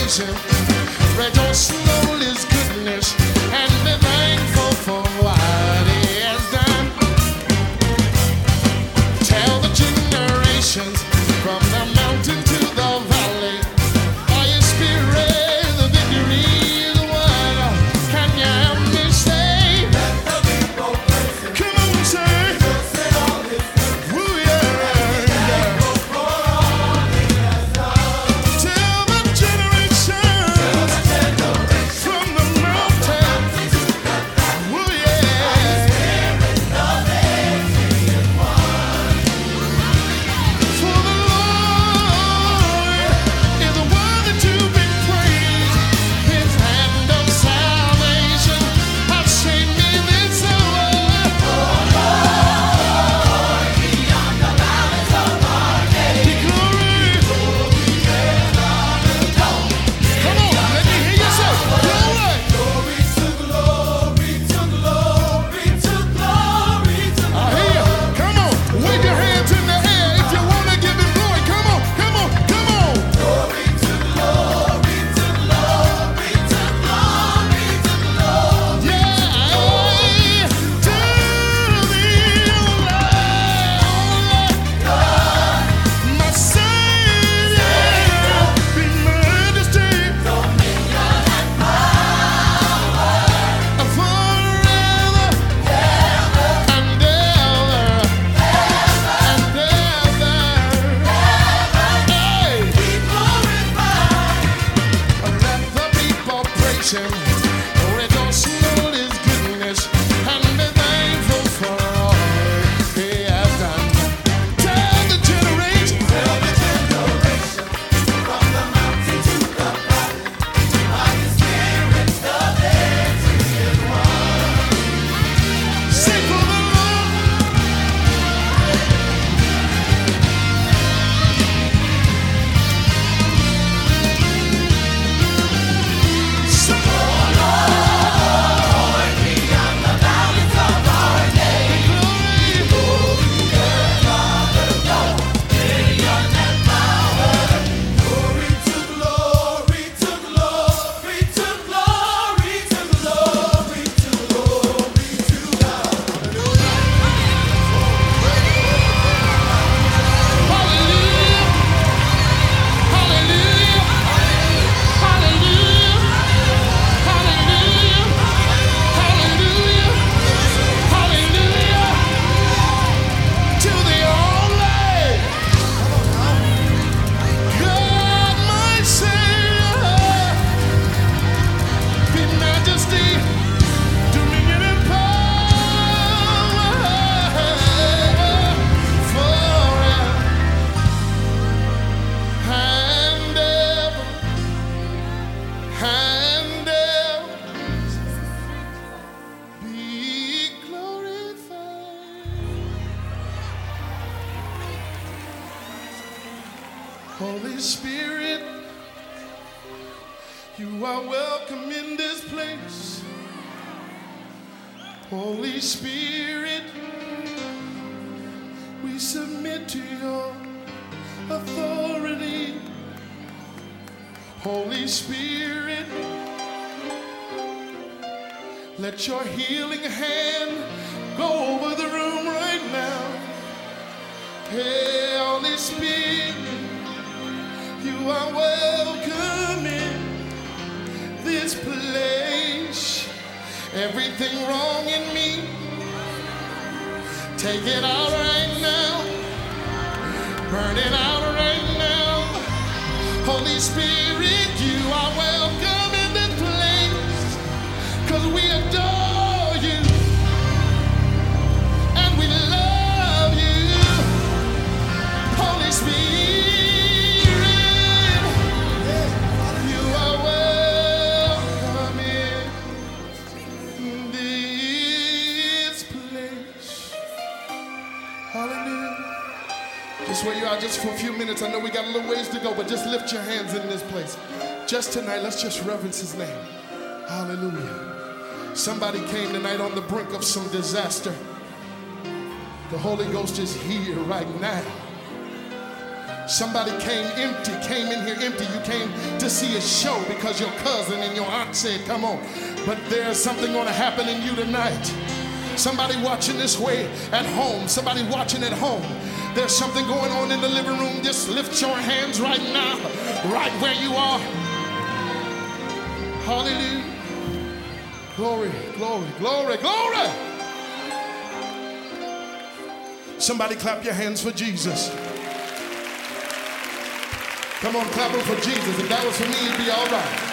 generation. Rejoice in all his goodness and be thankful for what he has done. Tell the generations from the mountain to the valley, by his spirit the victory is won. Can you help me say? Let the people praise him. Come on, say. Just say all his goodness. Woo, yeah, yeah. For all he has done. Tell the generation from the mountain. Woo, yeah. For the Lord is worthy to be praised. His hand of salvation has saved me this hour. Beyond the valleys of our day. Be glory. Come on, let me hear you say glory. Glory to glory to glory to glory to glory. I hear you. Come on, wave your hands in the air if you want to give him glory. Come on, come on, come on. Glory to glory to glory to glory to glory. Yeah, to the Lord, my Savior, be majesty, dominion and power, forever and ever, and ever. Hey, be glorified. Let the people praise him. Rejoice in all his goodness and be thankful for all he has done. Tell the generation from the mountain to the valley, by his spirit the victory is won. Sing for the Lord. Sing for the Lord, beyond the valleys of our day. Glory, dominion and power. Glory to glory to glory to glory to glory to glory to God. Hallelujah. Hallelujah. Hallelujah. Hallelujah. Hallelujah. Hallelujah. To the only God, my Savior, be majesty, dominion and power forever and ever and ever. Be glorified. Holy Spirit, you are welcome in this place. Holy Spirit, we submit to your authority. Holy Spirit, let your healing hand go over the room right now. Hey, Holy Spirit, you are welcome in this place. Everything wrong in me, take it out right now. Burn it out right now. Holy Spirit, you are welcome in this place. 'Cause we adore you and we love you. Holy Spirit, you are welcome in this place. Hallelujah. Just where you are, just for a few minutes. I know we got a little ways to go, but just lift your hands in this place. Just tonight, let's just reverence his name. Hallelujah. Somebody came tonight on the brink of some disaster. The Holy Ghost is here right now. Somebody came in here empty. You came to see a show because your cousin and your aunt said, come on. But there's something going to happen in you tonight. Somebody watching this way at home. Somebody watching at home. There's something going on in the living room. Just lift your hands right now, right where you are. Hallelujah. Glory, glory, glory, glory. Somebody clap your hands for Jesus. Come on, clap them for Jesus. If that was for me, it'd be all right.